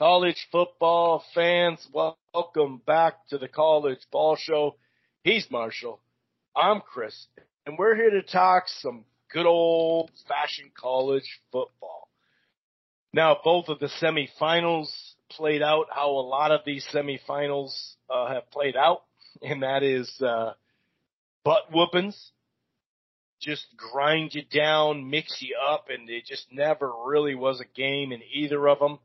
College football fans, welcome back to the College Ball Show. He's Marshall. I'm Chris. And we're here to talk some good old-fashioned college football. Now, both of the semifinals played out how a lot of these semifinals have played out, and that is butt whoopings. Just grind you down, mix you up, and it just never really was a game in either of them.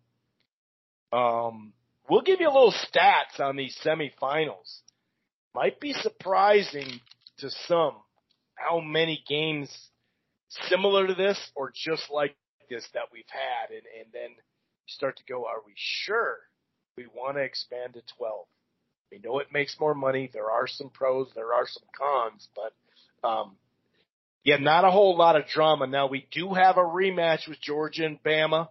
We'll give you a little stats on these semifinals. Might be surprising to some how many games similar to this or just like this that we've had. And then you start to go, are we sure we want to expand to 12? We know it makes more money. There are some pros. There are some cons. But, yeah, not a whole lot of drama. Now, we do have a rematch with Georgia and Bama.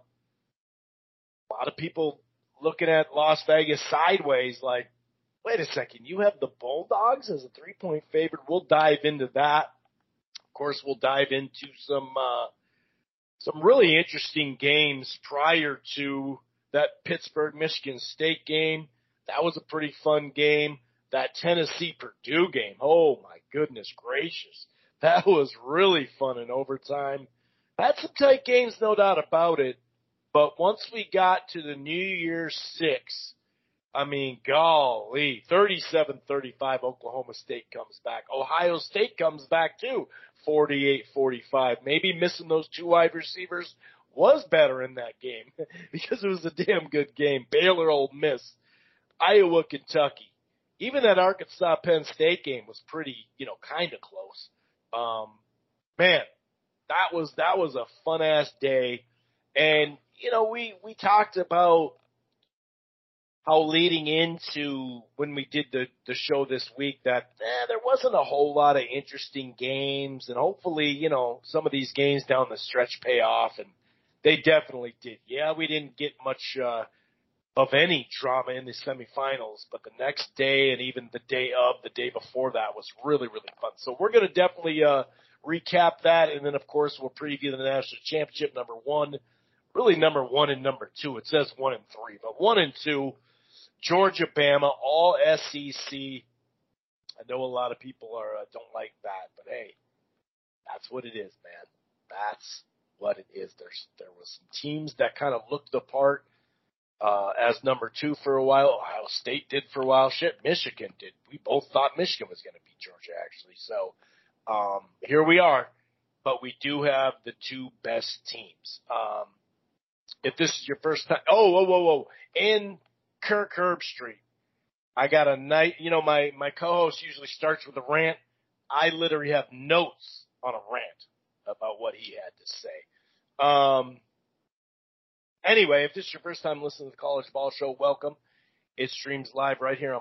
A lot of people looking at Las Vegas sideways like, wait a second, you have the Bulldogs as a 3-point favorite? We'll dive into that. Of course, we'll dive into some really interesting games prior to that Pittsburgh-Michigan State game. That was a pretty fun game. That Tennessee-Purdue game, oh my goodness gracious. That was really fun in overtime. Had some tight games, no doubt about it. But once we got to the New Year's 6, I mean, golly, 37-35, Oklahoma State comes back. Ohio State comes back too, 48-45. Maybe missing those two wide receivers was better in that game because it was a damn good game. Baylor, Ole Miss, Iowa, Kentucky. Even that Arkansas-Penn State game was pretty, kind of close. Man, that was a fun-ass day. And, we talked about how leading into when we did the show this week that there wasn't a whole lot of interesting games. And hopefully, some of these games down the stretch pay off. And they definitely did. Yeah, we didn't get much of any drama in the semifinals. But the next day and even the day before that was really, really fun. So we're going to definitely recap that. And then, of course, we'll preview the national championship number 1. Really number 1 and number 2. It says 1 and 3, but 1 and 2, Georgia, Bama, all SEC. I know a lot of people don't like that, but hey, that's what it is, man. That's what it is. There was some teams that kind of looked the part as number 2 for a while. Ohio State did for a while. Shit, Michigan did. We both thought Michigan was going to beat Georgia, actually. So here we are, but we do have the 2 best teams. If this is your first time, in Kirk Herbstreit, I got a night, my co-host usually starts with a rant. I literally have notes on a rant about what he had to say. Anyway, if this is your first time listening to the College Ball Show, welcome. It streams live right here on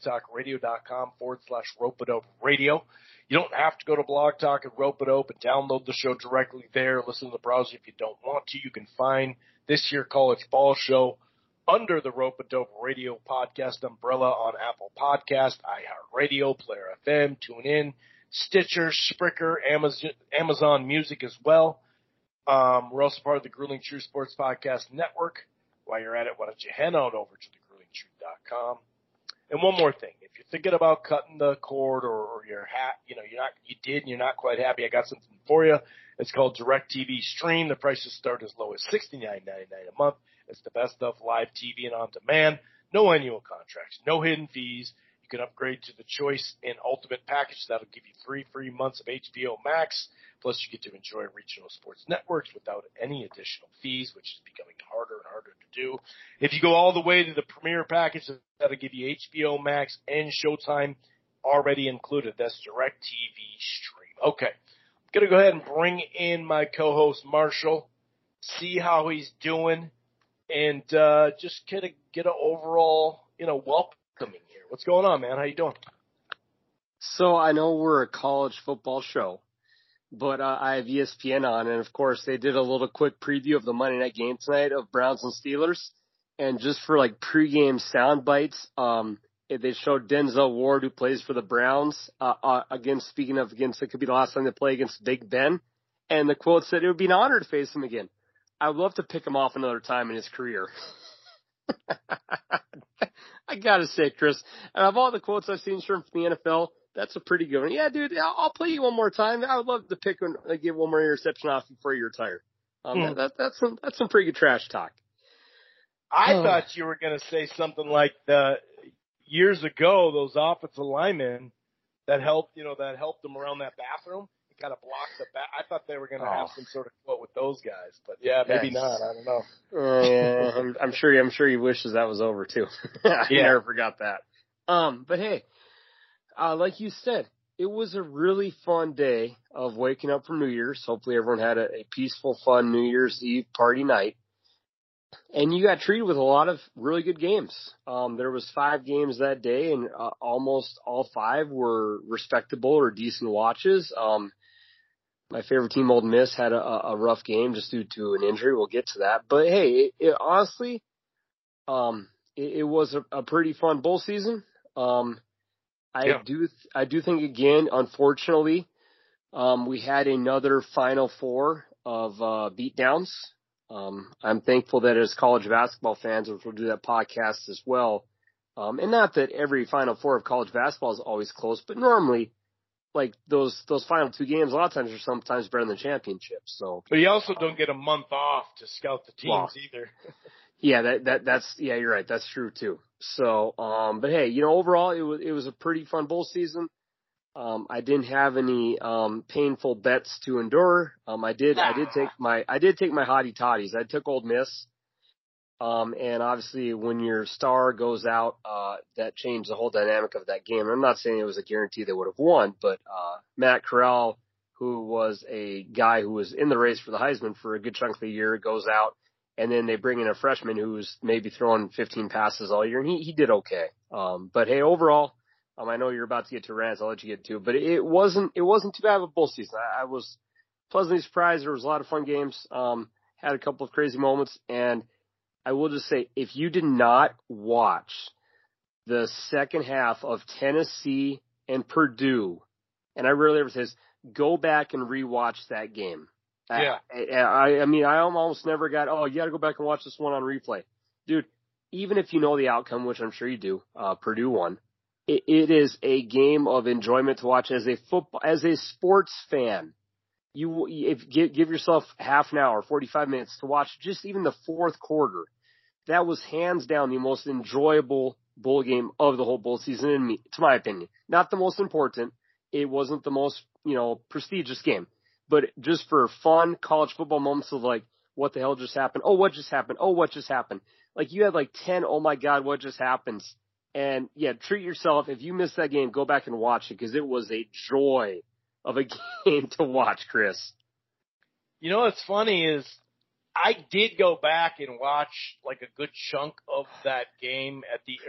blogtalkradio.com/Rope-A-Dope Radio. You don't have to go to Blog Talk and Rope-A-Dope and download the show directly there. Listen to the browser if you don't want to. You can find this here College Ball Show under the Rope-A-Dope Radio podcast umbrella on Apple Podcast, iHeartRadio, Player FM, TuneIn, Stitcher, Spreaker, Amazon Music as well. We're also part of the Grueling Truth Sports Podcast Network. While you're at it, why don't you head on over to thegruelingtruth.com. And one more thing, if you're thinking about cutting the cord or you're you're not quite happy, I got something for you. It's called DirecTV Stream. The prices start as low as $69.99 a month. It's the best of live TV and on demand. No annual contracts, no hidden fees. You can upgrade to the Choice and Ultimate package. That'll give you 3 free months of HBO Max. Plus, you get to enjoy regional sports networks without any additional fees, which is becoming harder and harder to do. If you go all the way to the Premier package, that'll give you HBO Max and Showtime already included. That's DirecTV Stream. Okay, I'm going to go ahead and bring in my co-host, Marshall, see how he's doing, and just get an overall, welcoming here. What's going on, man? How you doing? So I know we're a college football show, but I have ESPN on, and of course they did a little quick preview of the Monday night game tonight of Browns and Steelers. And just for like pregame sound bites, they showed Denzel Ward, who plays for the Browns, against it could be the last time they play against Big Ben. And the quote said it would be an honor to face him again. I would love to pick him off another time in his career. I gotta say, Chris, out of all the quotes I've seen from the NFL, that's a pretty good one. Yeah, dude, I'll play you one more time. I would love to give one more interception off before you retire. That's some pretty good trash talk. I thought you were going to say something like years ago, those offensive linemen that helped them around that bathroom. It kind of blocked the back. I thought they were going to have some sort of quote with those guys, but yeah, maybe not. I don't know. I'm sure he wishes that was over too. I never forgot that. But hey, like you said, it was a really fun day of waking up for New Year's. Hopefully everyone had a peaceful, fun New Year's Eve party night. And you got treated with a lot of really good games. There was 5 games that day, and almost all 5 were respectable or decent watches. My favorite team, Ole Miss, had a rough game just due to an injury. We'll get to that. But hey, honestly, it was a pretty fun bowl season. I do think, again, unfortunately, we had another Final Four of beatdowns. I'm thankful that as college basketball fans, which we'll do that podcast as well, and not that every Final Four of college basketball is always close, but normally, like those final 2 games, a lot of times are sometimes better than championships. So, but you also don't get a month off to scout the teams either. Yeah, that's you're right. That's true too. So, but hey, overall it was a pretty fun bowl season. I didn't have any painful bets to endure. I did take my hottie toddies. I took Ole Miss. And obviously when your star goes out, that changed the whole dynamic of that game. I'm not saying it was a guarantee they would have won, but Matt Corral, who was a guy who was in the race for the Heisman for a good chunk of the year, goes out, and then they bring in a freshman who's maybe throwing 15 passes all year, and he did okay. But hey, overall, I know you're about to get to rants. I'll let you get to it, but it wasn't too bad of a bowl season. I was pleasantly surprised. There was a lot of fun games. Had a couple of crazy moments, and I will just say, if you did not watch the second half of Tennessee and Purdue, and I rarely ever say this, go back and rewatch that game. Yeah. I mean, I almost never got, you got to go back and watch this one on replay. Dude, even if you know the outcome, which I'm sure you do, Purdue won, it is a game of enjoyment to watch as a sports fan. Give yourself half an hour, 45 minutes to watch just even the fourth quarter. That was hands down the most enjoyable bowl game of the whole bowl season, to my opinion. Not the most important. It wasn't the most, prestigious game. But just for fun college football moments of like, what the hell just happened? Oh, what just happened? Oh, what just happened? Like you had like 10, oh my God, what just happened? And yeah, treat yourself. If you missed that game, go back and watch it because it was a joy of a game to watch, Chris. What's funny is I did go back and watch like a good chunk of that game at the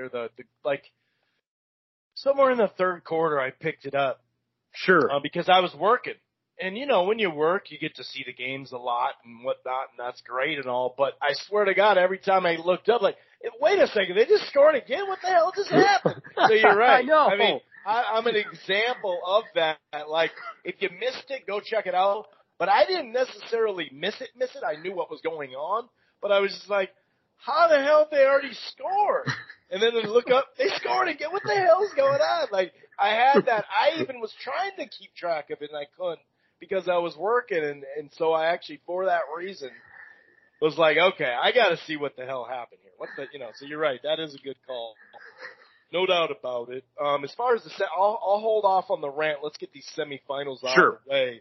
somewhere in the third quarter. I picked it up. Sure. Because I was working. And when you work, you get to see the games a lot and whatnot, and that's great and all. But I swear to God, every time I looked up, like, wait a second, they just scored again? What the hell just happened? So you're right. I know. I mean, I'm an example of that. Like, if you missed it, go check it out. But I didn't necessarily miss it. I knew what was going on. But I was just like, how the hell did they already score? And then I look up, they scored again. What the hell's going on? Like, I had that. I even was trying to keep track of it, and I couldn't because I was working. And so I actually, for that reason, was like, okay, I got to see what the hell happened here. So you're right. That is a good call. No doubt about it. As far as I'll hold off on the rant. Let's get these semifinals out of the way.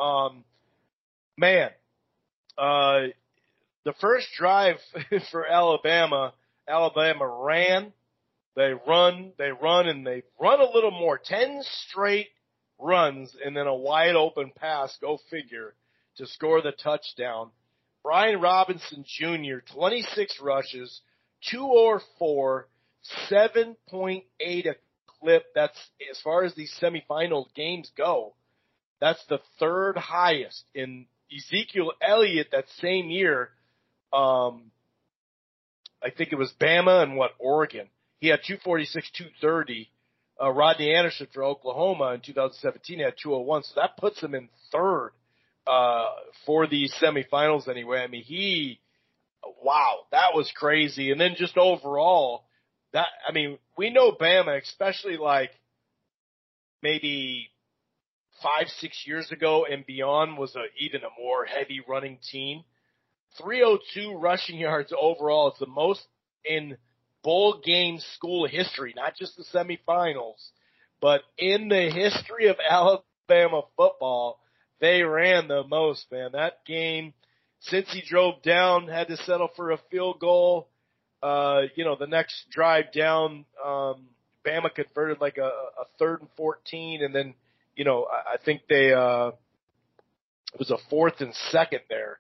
The first drive for Alabama ran, they run, and they run a little more. 10 straight runs and then a wide open pass, go figure, to score the touchdown. Brian Robinson Jr., 26 rushes, 204, 7.8 a clip. That's, as far as these semifinal games go, that's the third highest. In Ezekiel Elliott that same year, I think it was Bama and Oregon. He had 246, 230. Rodney Anderson for Oklahoma in 2017 had 201. So that puts him in third, for these semifinals anyway. I mean, he wow, that was crazy. And then just overall, we know Bama, especially like maybe 5-6 years ago and beyond, was even a more heavy running team. 302 rushing yards overall. It's the most in bowl game school history, not just the semifinals, but in the history of Alabama football, they ran the most, man. That game, since he drove down, had to settle for a field goal. The next drive down, Bama converted like a 3rd and 14, and then, I think it was a 4th and 2 there.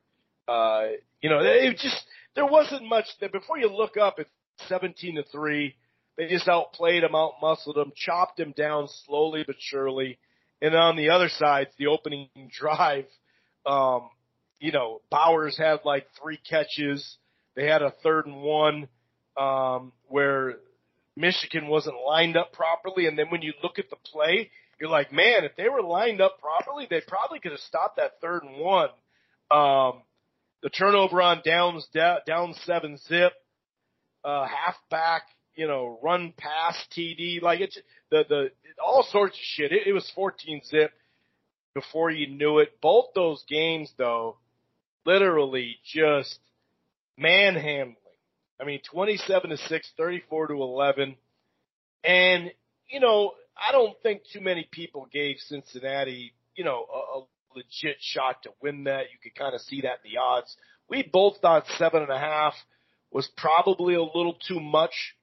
There wasn't much there. Before you look up, it's 17-3. They just outplayed them, outmuscled them, chopped them down slowly but surely. And on the other side, the opening drive, Bowers had like 3 catches. They had a 3rd and 1, where Michigan wasn't lined up properly. And then when you look at the play, you're like, man, if they were lined up properly, they probably could have stopped that 3rd and 1. The turnover on downs, down 7-zip, halfback, run pass TD, like it's all sorts of shit. It was 14-zip before you knew it. Both those games, though, literally just manhandling. 27-6, 34-11. And, I don't think too many people gave Cincinnati, a legit shot to win that. You could kind of see that in the odds. We both thought 7.5 was probably a little too much.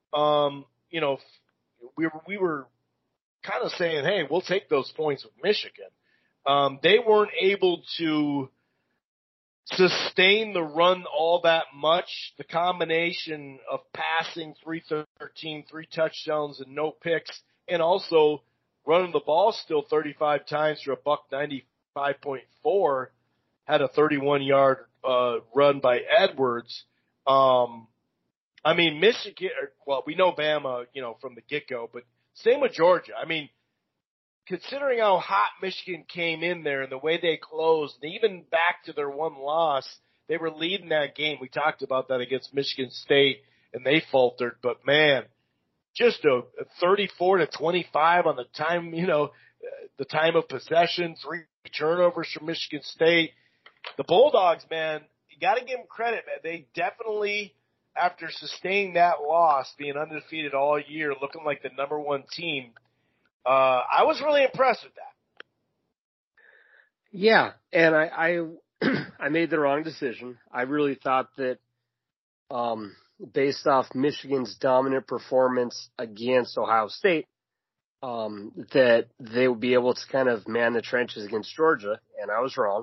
We were kind of saying, hey, we'll take those points with Michigan. They weren't able to sustain the run all that much. The combination of passing 313, 3 touchdowns and no picks, and also running the ball still 35 times for $195.4, had a 31-yard run by Edwards. Michigan, we know Bama, from the get-go, but same with Georgia. Considering how hot Michigan came in there and the way they closed, and even back to their one loss, they were leading that game. We talked about that against Michigan State, and they faltered. But, man, just a 34-25 on the time, the time of possession, 3 turnovers from Michigan State. The Bulldogs, man, you got to give them credit, man. They definitely, after sustaining that loss, being undefeated all year, looking like the number 1 team, I was really impressed with that. Yeah, and I I made the wrong decision. I really thought that, based off Michigan's dominant performance against Ohio State, that they would be able to kind of man the trenches against Georgia, and I was wrong.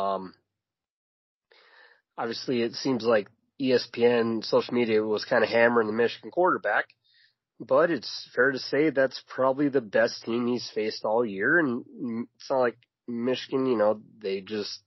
Obviously, it seems like ESPN social media was kind of hammering the Michigan quarterback. But it's fair to say that's probably the best team he's faced all year. And it's not like Michigan, they just,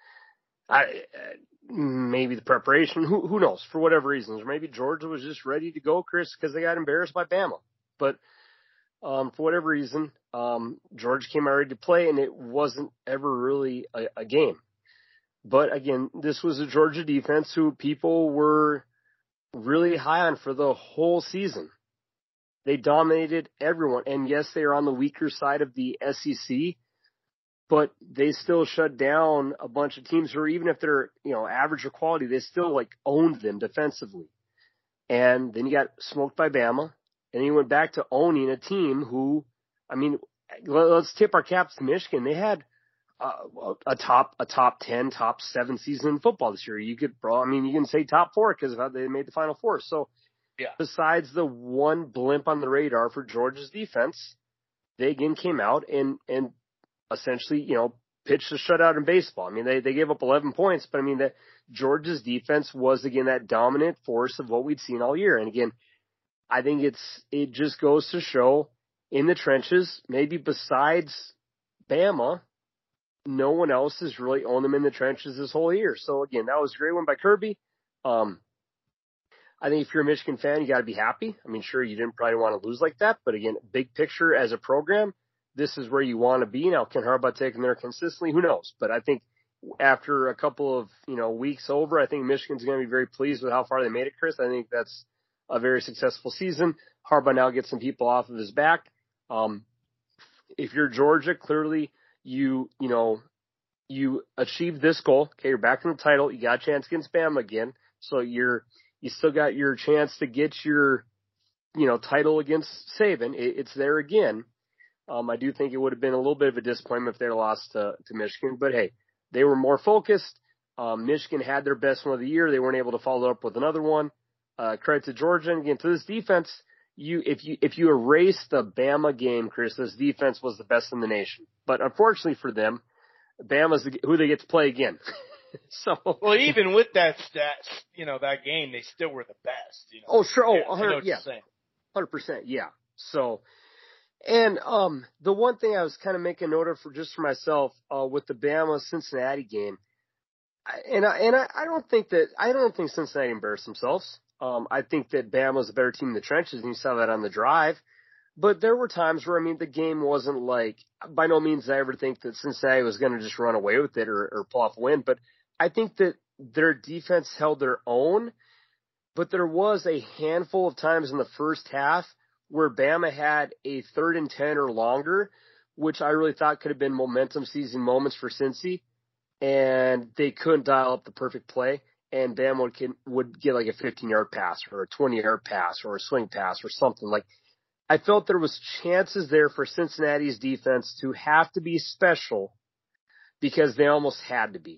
maybe the preparation, who knows, for whatever reasons. Or maybe Georgia was just ready to go, Chris, because they got embarrassed by Bama. But for whatever reason, Georgia came out ready to play, and it wasn't ever really a game. But again, this was a Georgia defense who people were really high on for the whole season. They dominated everyone. And yes, they are on the weaker side of the SEC, but they still shut down a bunch of teams who, even if they're, average or quality, they still owned them defensively. And then you got smoked by Bama, and you went back to owning a team who, let's tip our caps to Michigan. They had a top 10, top 7 season in football this year. You can say top 4 because of how they made the Final Four. So, yeah. Besides the one blimp on the radar for Georgia's defense, they again came out and essentially, pitched a shutout in baseball. They gave up 11 points, but that Georgia's defense was again that dominant force of what we'd seen all year. And again, I think it just goes to show in the trenches, maybe besides Bama, no one else has really owned them in the trenches this whole year. So again, that was a great one by Kirby. I think if you're a Michigan fan, you got to be happy. Sure, you didn't probably want to lose like that, but again, big picture as a program, this is where you want to be. Now, can Harbaugh take them there consistently? Who knows? But I think after a couple of, weeks over, I think Michigan's going to be very pleased with how far they made it, Chris. I think that's a very successful season. Harbaugh now gets some people off of his back. If you're Georgia, clearly you achieved this goal. Okay, you're back in the title. You got a chance against Bama again. So you still got your chance to get your, title against Saban. It's there again. I do think it would have been a little bit of a disappointment if they lost to Michigan, but hey, they were more focused. Michigan had their best one of the year. They weren't able to follow up with another one. Credit to Georgia. And again, to this defense, if you erase the Bama game, Chris, this defense was the best in the nation. But unfortunately for them, Bama's who they get to play again. So well, even with that that game, they still were the best. Oh, sure. Oh, 100. Yeah, 100%. Yeah. So, and the one thing I was kind of making note of for myself with the Bama Cincinnati game, I don't think Cincinnati embarrassed themselves. I think that Bama's a better team in the trenches, and you saw that on the drive. But there were times where, the game wasn't like, by no means did I ever think that Cincinnati was going to just run away with it or pull off a win. But I think that their defense held their own. But there was a handful of times in the first half where Bama had a 3rd and 10 or longer, which I really thought could have been momentum seizing moments for Cincy. And they couldn't dial up the perfect play. And Bama would get like a 15-yard pass or a 20-yard pass or a swing pass or something. Like, I felt there was chances there for Cincinnati's defense to have to be special because they almost had to be.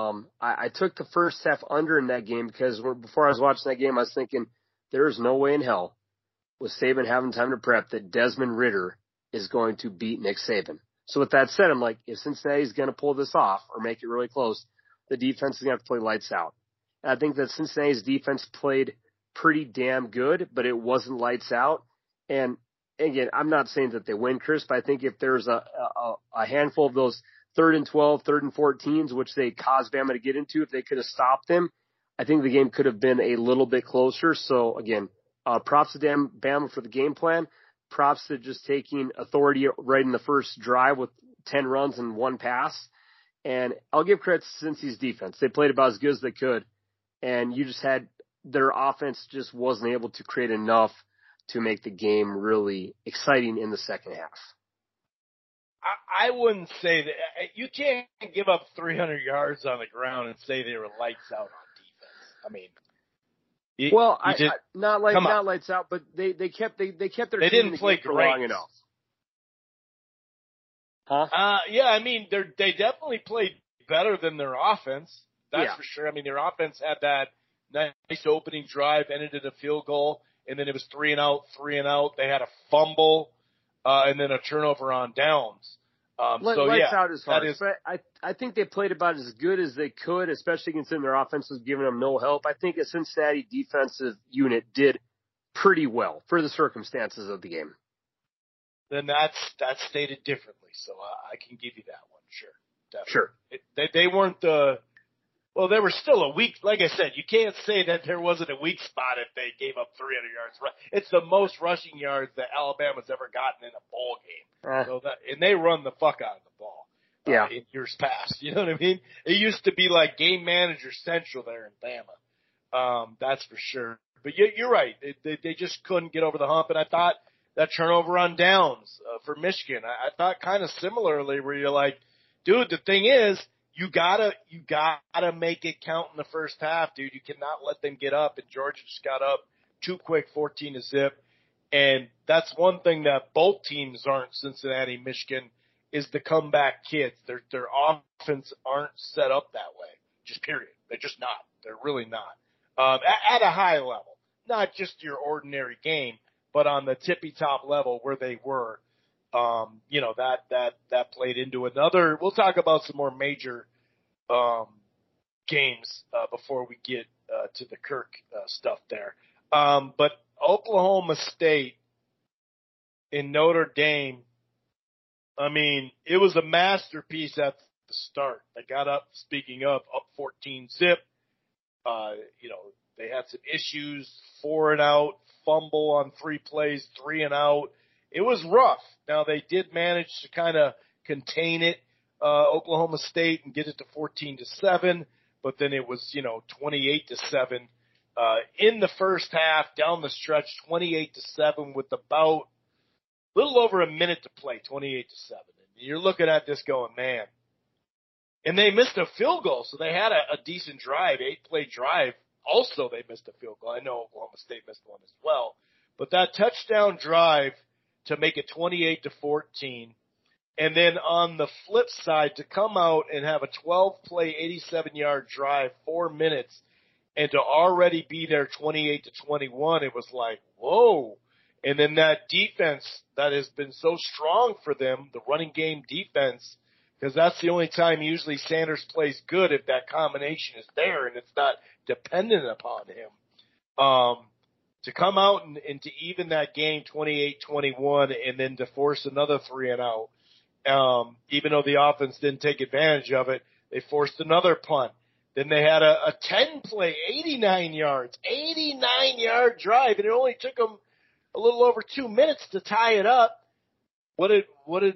I took the first half under in that game because before I was watching that game, I was thinking there is no way in hell with Saban having time to prep that Desmond Ridder is going to beat Nick Saban. So with that said, I'm like, if Cincinnati's going to pull this off or make it really close, the defense is going to have to play lights out. And I think that Cincinnati's defense played pretty damn good, but it wasn't lights out. And again, I'm not saying that they win, Chris, but I think if there's a handful of those 3rd and 12, 3rd and 14s, which they caused Bama to get into, if they could have stopped them, I think the game could have been a little bit closer. So again, props to Bama for the game plan. Props to just taking authority right in the first drive with 10 runs and 1 pass. And I'll give credit to Cincy's defense. They played about as good as they could. And you just had their offense just wasn't able to create enough to make the game really exciting in the second half. I wouldn't say that. You can't give up 300 yards on the ground and say they were lights out on defense. Not lights out, but they kept their they team didn't play for long enough. Huh? They definitely played better than their offense. That's for sure. Their offense had that nice opening drive, ended in a field goal, and then it was 3 and out. They had a fumble, and then a turnover on downs. Lights out is hard. But I think they played about as good as they could, especially considering their offense was giving them no help. I think a Cincinnati defensive unit did pretty well for the circumstances of the game. Then that's stated differently, so I can give you that one. Sure. Definitely. Sure. They weren't they were still a weak, like I said, you can't say that there wasn't a weak spot if they gave up 300 yards. It's the most rushing yards that Alabama's ever gotten in a bowl game. And they run the fuck out of the ball. In years past. You know what I mean? It used to be like game manager central there in Bama. That's for sure. But you're right. They just couldn't get over the hump. And I thought that turnover on downs for Michigan, I thought kind of similarly where you're like, dude, the thing is, you gotta make it count in the first half, dude. You cannot let them get up. And Georgia just got up too quick, 14-0. And that's one thing that both teams aren't, Cincinnati, Michigan, is the comeback kids. Their offense aren't set up that way. Just period. They're just not. They're really not. At a high level, not just your ordinary game, but on the tippy top level where they were. That played into another. We'll talk about some more major games before we get to the Kirk stuff there. But Oklahoma State in Notre Dame, it was a masterpiece at the start. They got up 14-0. They had some issues, 4 and out, fumble on 3 plays, 3 and out. It was rough. Now, they did manage to kind of contain it. Oklahoma State and get it to 14-7, but then it was 28-7 in the first half down the stretch, 28-7 with about a little over a minute to play, 28-7. And you're looking at this going, man. And they missed a field goal, so they had a decent drive, 8-play drive. Also, they missed a field goal. I know Oklahoma State missed one as well. But that touchdown drive to make it 28-14, and then on the flip side to come out and have a 12-play, 87-yard drive, 4 minutes, and to already be there 28-21, it was like, whoa. And then that defense that has been so strong for them, the running game defense, because that's the only time usually Sanders plays good if that combination is there and it's not dependent upon him. To come out and to even that game 28-21 and then to force another 3-and-out, even though the offense didn't take advantage of it, they forced another punt. Then they had a 10-play, 89-yard drive, and it only took them a little over 2 minutes to tie it up. What did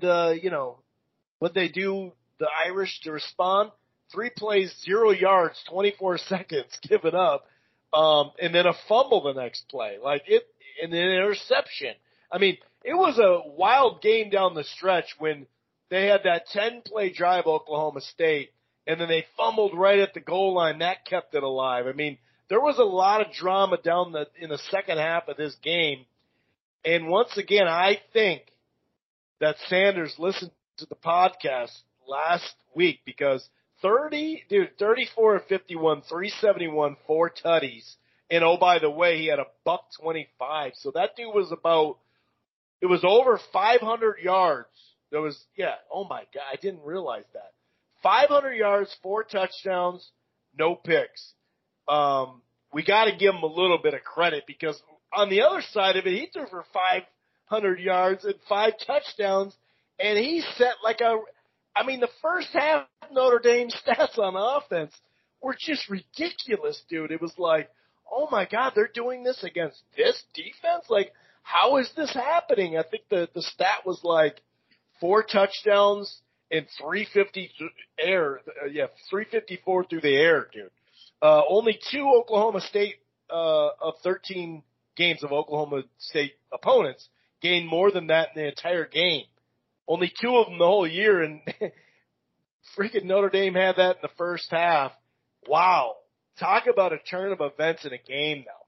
they do, the Irish, to respond? 3 plays, 0 yards, 24 seconds, give it up, and then a fumble the next play, and then an interception. I mean, it was a wild game down the stretch when they had that 10-play drive, Oklahoma State, and then they fumbled right at the goal line. That kept it alive. I mean, there was a lot of drama in the second half of this game. And once again, I think that Sanders listened to the podcast last week because 34 of 51, 371, 4 tutties. And oh, by the way, he had a $125. So that dude was it was over 500 yards. Oh my God, I didn't realize that. 500 yards, 4 touchdowns, no picks. We got to give him a little bit of credit because on the other side of it, he threw for 500 yards and 5 touchdowns, and he set the first half Notre Dame stats on offense were just ridiculous, dude. It was like, oh my God, they're doing this against this defense? Like, how is this happening? I think the stat was like 4 touchdowns and 354 through the air, dude. Only 2 Oklahoma State of 13 games of Oklahoma State opponents gained more than that in the entire game. Only 2 of them the whole year, and freaking Notre Dame had that in the first half. Wow. Talk about a turn of events in a game now.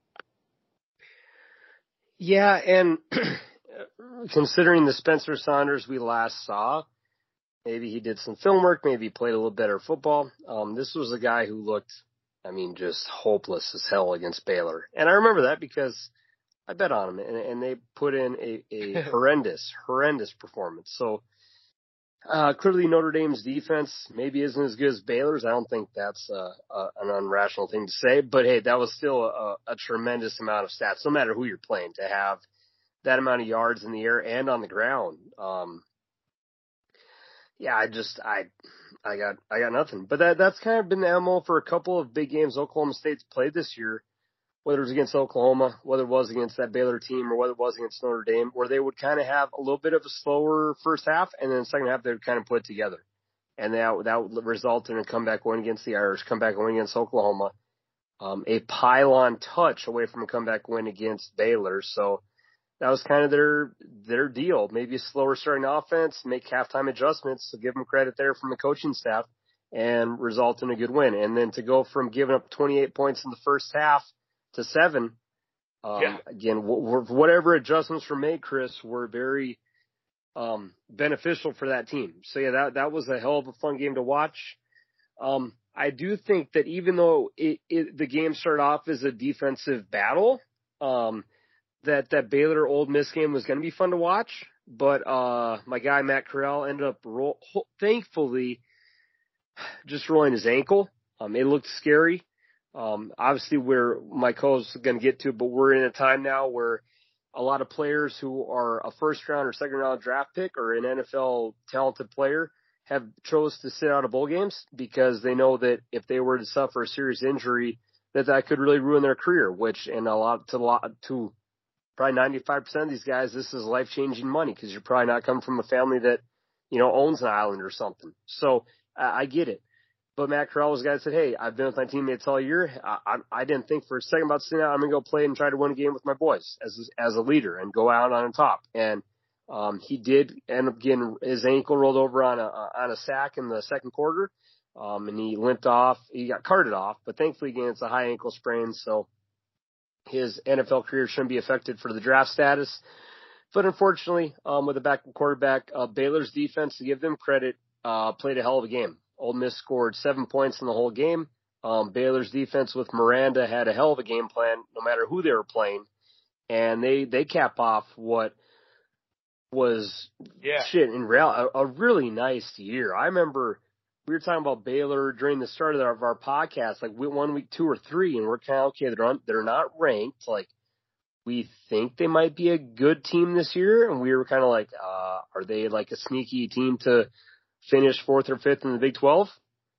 Yeah, and considering the Spencer Saunders we last saw, maybe he did some film work, maybe he played a little better football. This was a guy who looked, just hopeless as hell against Baylor. And I remember that because I bet on him, and they put in a horrendous performance. So clearly Notre Dame's defense maybe isn't as good as Baylor's. I don't think that's an unrational thing to say, but hey, that was still a tremendous amount of stats, no matter who you're playing, to have that amount of yards in the air and on the ground. I got nothing. But that's kind of been the MO for a couple of big games Oklahoma State's played this year, whether it was against Oklahoma, whether it was against that Baylor team, or whether it was against Notre Dame, where they would kind of have a little bit of a slower first half, and then the second half they would kind of put it together. And that would result in a comeback win against the Irish, comeback win against Oklahoma, a pylon touch away from a comeback win against Baylor. So that was kind of their deal. Maybe a slower starting offense, make halftime adjustments, so give them credit there from the coaching staff, and result in a good win. And then to go from giving up 28 points in the first half to 7, again, whatever adjustments were made, Chris, were very beneficial for that team. So yeah, that was a hell of a fun game to watch. I do think that even though the game started off as a defensive battle, that Baylor Ole Miss game was going to be fun to watch, but my guy Matt Corral ended up thankfully just rolling his ankle. It looked scary. Obviously, my co-host is going to get to, but we're in a time now where a lot of players who are a first round or second round draft pick or an NFL talented player have chose to sit out of bowl games because they know that if they were to suffer a serious injury, that could really ruin their career, which, and to probably 95% of these guys, this is life-changing money because you're probably not coming from a family that owns an island or something. So I get it. But Matt Corral was the guy that said, hey, I've been with my teammates all year. I didn't think for a second about sitting out. I'm going to go play and try to win a game with my boys as a leader and go out on top. And he did end up getting his ankle rolled over on a sack in the second quarter. And he limped off. He got carted off. But thankfully, again, it's a high ankle sprain. So his NFL career shouldn't be affected for the draft status. But unfortunately, with a backup quarterback, Baylor's defense, to give them credit, played a hell of a game. Ole Miss scored 7 points in the whole game. Baylor's defense with Miranda had a hell of a game plan, no matter who they were playing. And they cap off what was in real a really nice year. I remember we were talking about Baylor during the start of our podcast, like 1 week, 2 or 3, and we're kind of okay. They're not ranked. Like we think they might be a good team this year, and we were kind of like, are they like a sneaky team to finish 4th or 5th in the Big 12?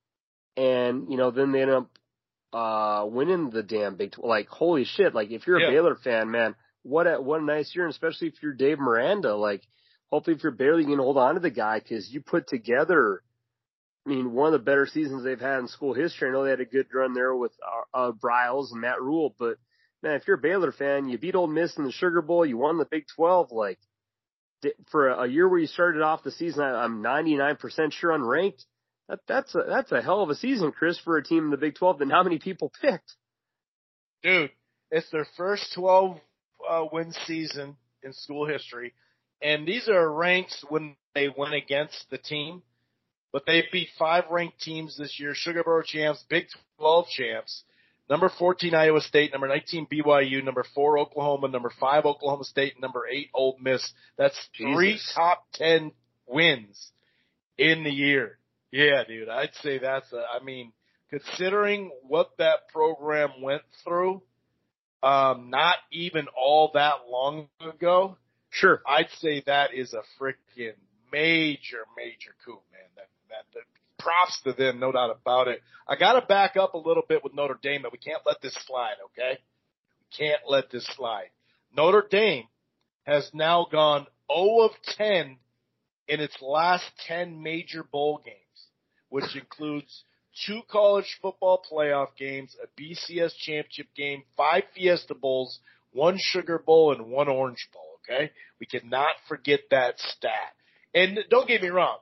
And then they ended up winning the damn Big 12. Like holy shit! Like if you're a Baylor fan, man, what a nice year, and especially if you're Dave Miranda. Like hopefully if you're Baylor, you can hold on to the guy because you put together. I mean, one of the better seasons they've had in school history. I know they had a good run there with Bryles and Matt Rule, but man, if you're a Baylor fan, you beat Ole Miss in the Sugar Bowl, you won the Big 12. Like for a year where you started off the season, I'm 99% sure unranked. That's a hell of a season, Chris, for a team in the Big 12 that how many people picked. Dude, it's their first 12 win season in school history, and these are ranks when they went against the team. But they beat 5 ranked teams this year, Sugar Bowl champs, Big 12 champs, number 14 Iowa State, number 19 BYU, number 4 Oklahoma, number 5 Oklahoma State, and number 8 Ole Miss. That's 3 top 10 wins in the year. Yeah, dude, I'd say considering what that program went through, not even all that long ago, sure, I'd say that is a freaking major coup, man. That props to them, no doubt about it. I got to back up a little bit with Notre Dame, but we can't let this slide, okay? We can't let this slide. Notre Dame has now gone 0 of 10 in its last 10 major bowl games, which includes 2 college football playoff games, a BCS championship game, 5 Fiesta Bowls, 1 Sugar Bowl, and 1 Orange Bowl, okay? We cannot forget that stat. And don't get me wrong,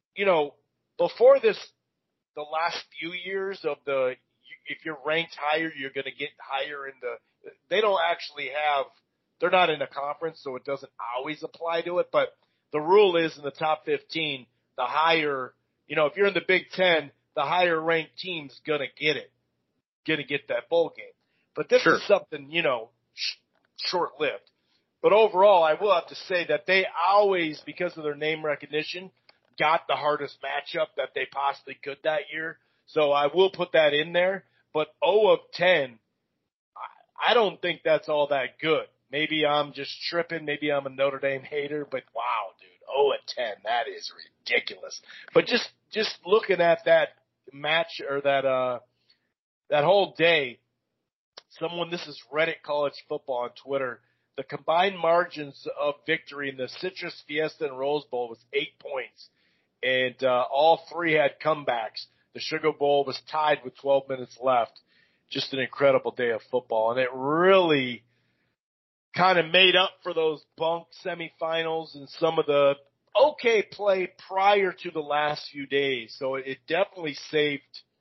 before this, the last few years of if you're ranked higher, you're going to get higher they don't actually they're not in a conference, so it doesn't always apply to it, but the rule is in the top 15, the higher, if you're in the Big 10, the higher ranked team's going to get that bowl game. But this is something, short-lived. But overall, I will have to say that they always, because of their name recognition, got the hardest matchup that they possibly could that year. So I will put that in there. But 0 of 10, I don't think that's all that good. Maybe I'm just tripping. Maybe I'm a Notre Dame hater. But wow, dude, 0 of 10, that is ridiculous. But just looking at that match or that whole day, this is Reddit College Football on Twitter. The combined margins of victory in the Citrus Fiesta and Rose Bowl was 8 points. And all 3 had comebacks. The Sugar Bowl was tied with 12 minutes left. Just an incredible day of football. And it really kind of made up for those bunk semifinals and some of the okay play prior to the last few days. So it definitely saved,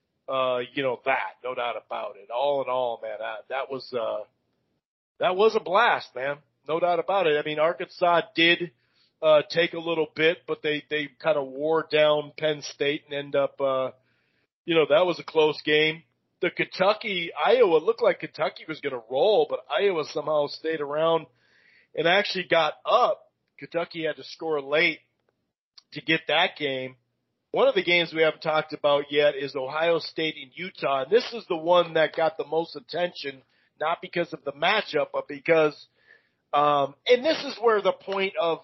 that, no doubt about it. All in all, man, that was a blast, man. No doubt about it. I mean, Arkansas did take a little bit, but they kind of wore down Penn State and end up, that was a close game. The Iowa looked like Kentucky was going to roll, but Iowa somehow stayed around and actually got up. Kentucky had to score late to get that game. One of the games we haven't talked about yet is Ohio State and Utah. And this is the one that got the most attention, not because of the matchup, but because and this is where the point of,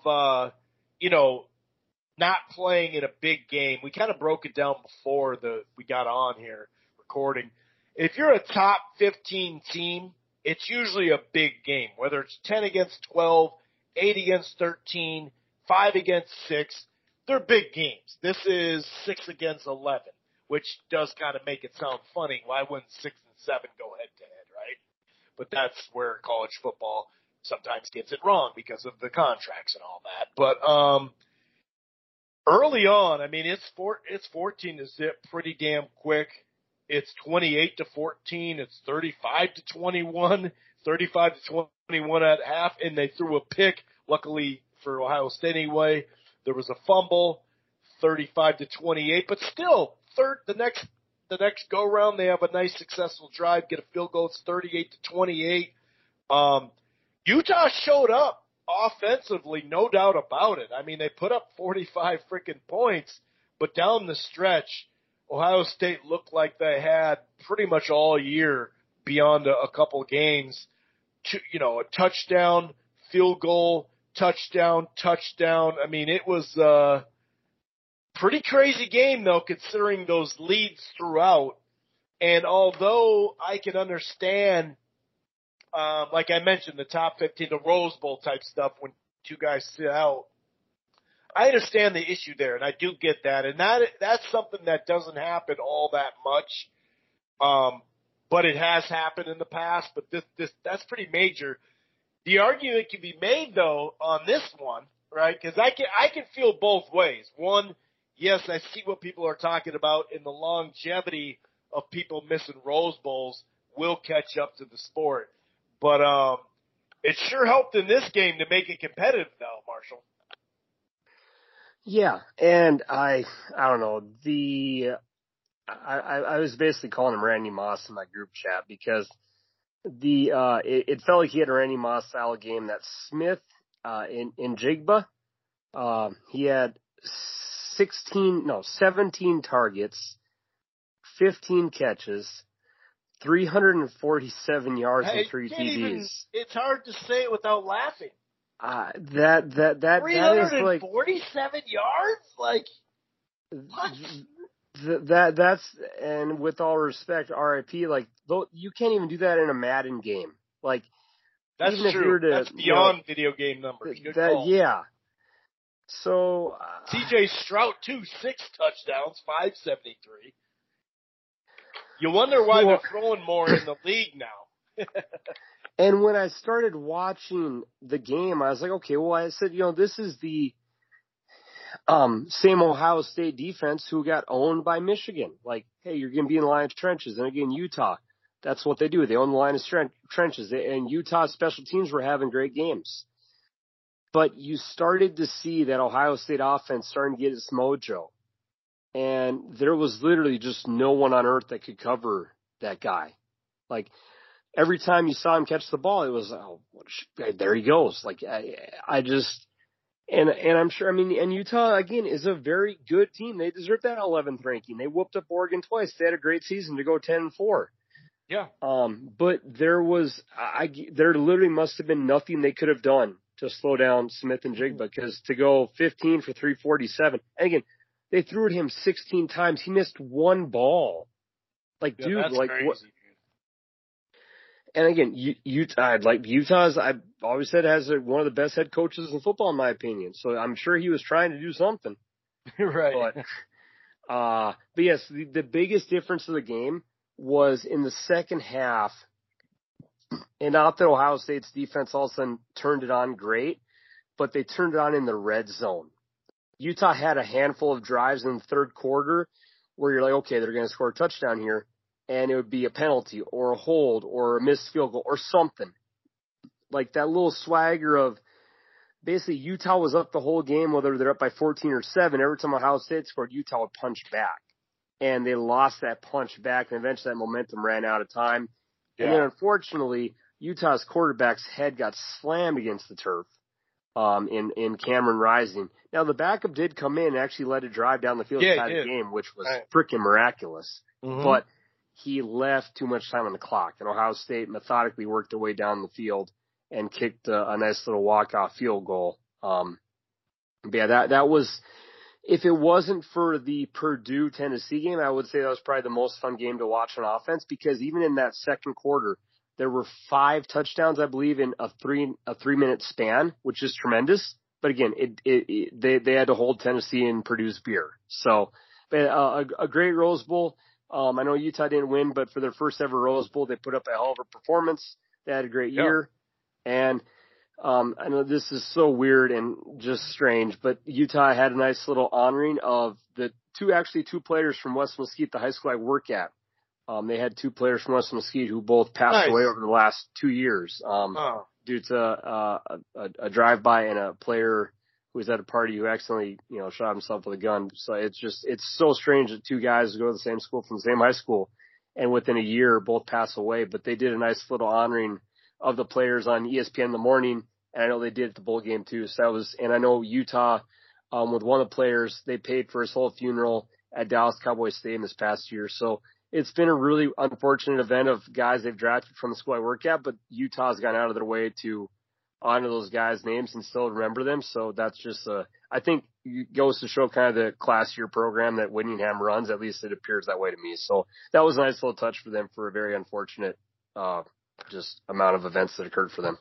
not playing in a big game, we kind of broke it down before we got on here recording. If you're a top 15 team, it's usually a big game, whether it's 10 against 12, 8 against 13, 5 against 6. they're big games. This is 6 against 11, which does kind of make it sound funny. Why wouldn't 6 and 7 go head to head, right? But that's where college football sometimes gets it wrong because of the contracts and all that. But early on, I mean, it's 14 to zip pretty damn quick. It's 28 to 14. It's 35 to 21. 35 to 21 at half, and they threw a pick. Luckily for Ohio State anyway, there was a fumble. 35 to 28, but still, the next go round, they have a nice successful drive, get a field goal. It's 38 to 28. Utah showed up offensively, no doubt about it. I mean, they put up 45 freaking points, but down the stretch, Ohio State looked like they had pretty much all year beyond a couple games. A touchdown, field goal, touchdown. I mean, it was a pretty crazy game, though, considering those leads throughout. And although I can understand, like I mentioned, the top 15, the Rose Bowl type stuff when two guys sit out, I understand the issue there, and I do get that. And that's something that doesn't happen all that much. But it has happened in the past, but that's pretty major. The argument can be made, though, on this one, right? Because I can feel both ways. One, yes, I see what people are talking about, and the longevity of people missing Rose Bowls will catch up to the sport. But it sure helped in this game to make it competitive, though, Marshall. Yeah, and I don't know, I was basically calling him Randy Moss in my group chat because it felt like he had a Randy Moss style game. That Smith in Jigba, he had 17 targets, 15 catches, 347 yards and 3 TDs. It's hard to say it without laughing. That 347 yards? Like, what? That's, and with all respect, RIP, like, you can't even do that in a Madden game. Like, that's even true. If you were to, that's beyond video game numbers. Good call. Yeah. So CJ Stroud too, 6 touchdowns, 573. You wonder why they're throwing more in the league now. And when I started watching the game, I was like, okay, well, I said, this is the same Ohio State defense who got owned by Michigan. Like, hey, you're going to be in the line of trenches. And again, Utah, that's what they do. They own the line of trenches. And Utah's special teams were having great games. But you started to see that Ohio State offense starting to get its mojo. And there was literally just no one on earth that could cover that guy. Like, every time you saw him catch the ball, it was, there he goes. Like, I just, and I'm sure, I mean, and Utah, again, is a very good team. They deserve that 11th ranking. They whooped up Oregon twice. They had a great season to go 10-4. Yeah. But there literally must have been nothing they could have done to slow down Smith and Jigba, because to go 15 for 347, and again, they threw at him 16 times. He missed one ball. Like, yeah, dude, that's like crazy. what? And again, Utah's, I've always said, has one of the best head coaches in football, in my opinion. So I'm sure he was trying to do something. Right. But yes, the biggest difference of the game was in the second half. And not that Ohio State's defense all of a sudden turned it on great, but they turned it on in the red zone. Utah had a handful of drives in the third quarter where you're like, okay, they're going to score a touchdown here, and it would be a penalty or a hold or a missed field goal or something. Like that little swagger of basically Utah was up the whole game, whether they're up by 14 or 7. Every time Ohio State scored, Utah would punch back. And they lost that punch back, and eventually that momentum ran out of time. Yeah. And then unfortunately, Utah's quarterback's head got slammed against the turf in Cameron Rising. Now, the backup did come in and actually led a drive down the field inside the game, which was freaking miraculous. Mm-hmm. But he left too much time on the clock, and Ohio State methodically worked their way down the field and kicked a nice little walk-off field goal. But yeah, that was, if it wasn't for the Purdue-Tennessee game, I would say that was probably the most fun game to watch on offense, because even in that second quarter, there were 5 touchdowns, I believe, in a 3-minute span, which is tremendous. But again, they had to hold Tennessee and Purdue's beer. So a great Rose Bowl. I know Utah didn't win, but for their first ever Rose Bowl, they put up a hell of a performance. They had a great year. And I know this is so weird and just strange, but Utah had a nice little honoring of the two players from West Mesquite, the high school I work at. They had two players from West Mesquite who both passed away over the last 2 years due to a drive-by and a player who was at a party who accidentally, shot himself with a gun. So it's so strange that two guys who go to the same school from the same high school and within a year both pass away. But they did a nice little honoring of the players on ESPN in the morning, and I know they did at the bowl game too. So and I know Utah, with one of the players, they paid for his whole funeral at Dallas Cowboys Stadium this past year. So it's been a really unfortunate event of guys they've drafted from the school I work at, but Utah's gone out of their way to honor those guys' names and still remember them. So that's just, I think it goes to show kind of the classier program that Whittingham runs. At least it appears that way to me. So that was a nice little touch for them for a very unfortunate, just amount of events that occurred for them.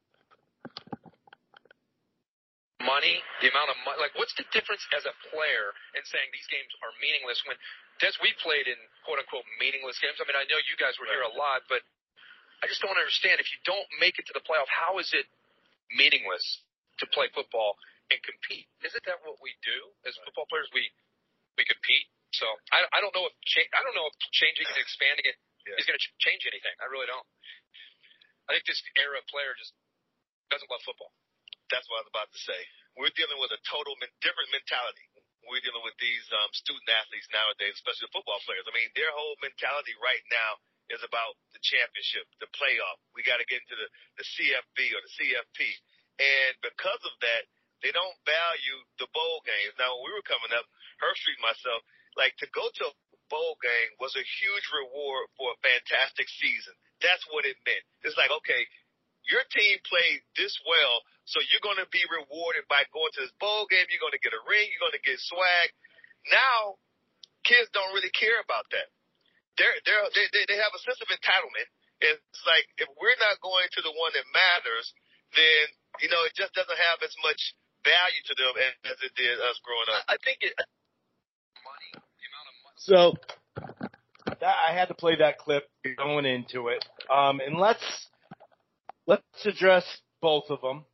Money, the amount of money, like what's the difference as a player in saying these games are meaningless when, Des, we played in quote-unquote meaningless games. I mean, I know you guys were here a lot, but I just don't understand. If you don't make it to the playoff, how is it meaningless to play football and compete? Isn't that what we do as football players? We compete. So I don't know if changing and expanding it is going to change anything. I really don't. I think this era of player just doesn't love football. That's what I was about to say. We're dealing with a total different mentality. We're dealing with these student athletes nowadays, especially the football players. I mean, their whole mentality right now is about the championship, the playoff. We got to get into the CFB or the CFP. And because of that, they don't value the bowl games. Now, when we were coming up, Herbstreit and myself, like to go to a bowl game was a huge reward for a fantastic season. That's what it meant. It's like, okay, your team played this well, so you're going to be rewarded by going to this bowl game. You're going to get a ring. You're going to get swag. Now, kids don't really care about that. They have a sense of entitlement. It's like if we're not going to the one that matters, then, it just doesn't have as much value to them as it did us growing up. I think money, the amount of money. So I had to play that clip going into it. And let's address both of them.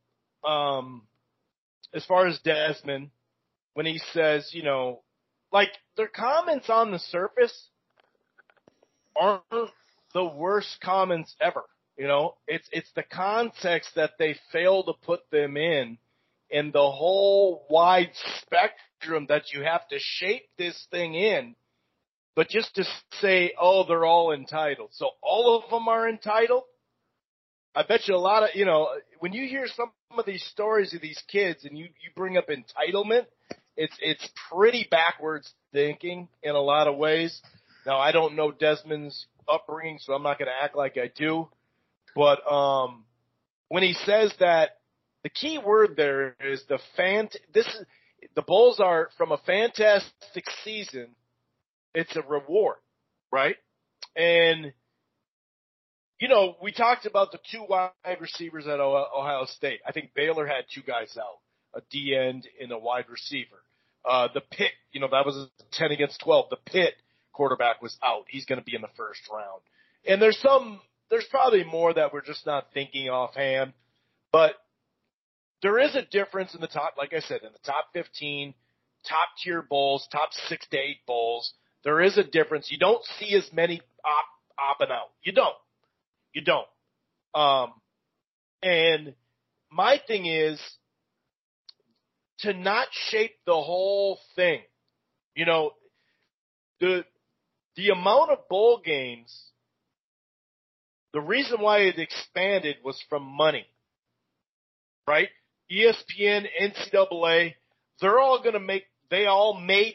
As far as Desmond, when he says, like their comments on the surface aren't the worst comments ever. It's the context that they fail to put them in and the whole wide spectrum that you have to shape this thing in. But just to say, oh, they're all entitled. So all of them are entitled? I bet you a lot of, when you hear some of these stories of these kids and you bring up entitlement, it's pretty backwards thinking in a lot of ways. Now, I don't know Desmond's upbringing, so I'm not going to act like I do. But when he says that, the key word there is the Bulls are from a fantastic season. It's a reward, right? And we talked about the two wide receivers at Ohio State. I think Baylor had two guys out, a D end and a wide receiver. The Pitt, that was a 10 against 12. The Pitt quarterback was out. He's going to be in the first round. And there's probably more that we're just not thinking offhand. But there is a difference in the top, like I said, in the top 15, top tier bowls, top 6 to 8 bowls. There is a difference. You don't see as many op and out. You don't. And my thing is to not shape the whole thing. The amount of bowl games, the reason why it expanded was from money, right? ESPN, NCAA, they all made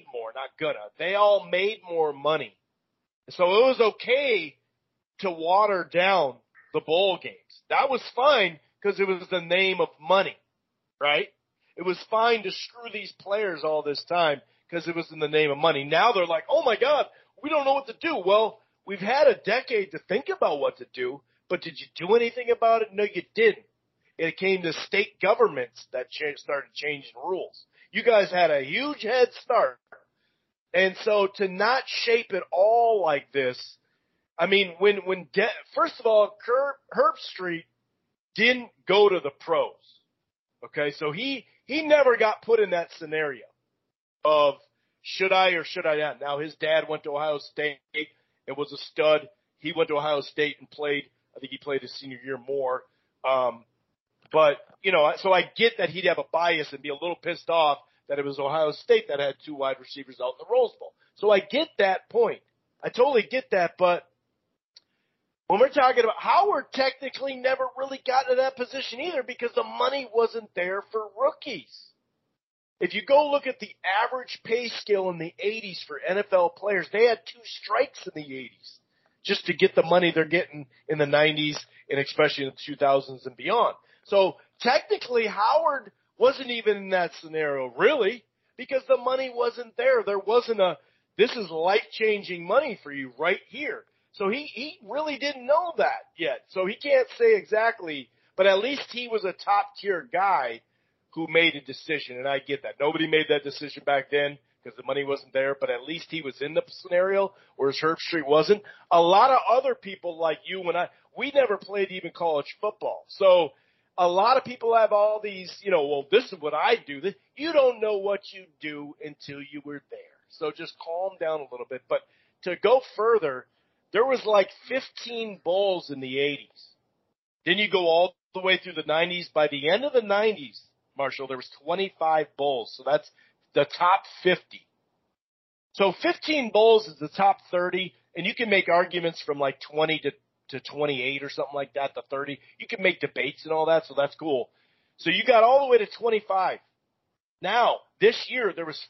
more money. So it was okay to water down the bowl games. That was fine because it was the name of money, right? It was fine to screw these players all this time because it was in the name of money. Now they're like, oh my God, we don't know what to do. Well, we've had a decade to think about what to do, but did you do anything about it? No, you didn't. it came to state governments that started changing rules. You guys had a huge head start. And so to not shape it all like this, I mean, first of all, Herbstreit didn't go to the pros. Okay, so he never got put in that scenario of should I or should I not. Now, his dad went to Ohio State and was a stud. He went to Ohio State and played. I think he played his senior year more. But, you know, so I get that he'd have a bias and be a little pissed off that it was Ohio State that had 2 wide receivers out in the Rose Bowl. So I get that point. I totally get that. But when we're talking about Howard technically never really got to that position either because the money wasn't there for rookies. If you go look at the average pay scale in the 80s for NFL players, they had 2 strikes in the 80s just to get the money they're getting in the 90s and especially in the 2000s and beyond. So technically Howard wasn't even in that scenario really because the money wasn't there. There wasn't this is life-changing money for you right here. So he really didn't know that yet. So he can't say exactly, but at least he was a top-tier guy who made a decision, and I get that. Nobody made that decision back then because the money wasn't there, but at least he was in the scenario, whereas Herbstreit wasn't. A lot of other people like you we never played even college football. So a lot of people have all these, you know, well, this is what I do. You don't know what you do until you were there. So just calm down a little bit. But to go further, there was like 15 bowls in the 80s. Then you go all the way through the 90s. By the end of the 90s, Marshall, there was 25 bowls. So that's the top 50. So 15 bowls is the top 30, and you can make arguments from like 20 to 28 or something like that, to 30. You can make debates and all that, so that's cool. So you got all the way to 25. Now, this year, there was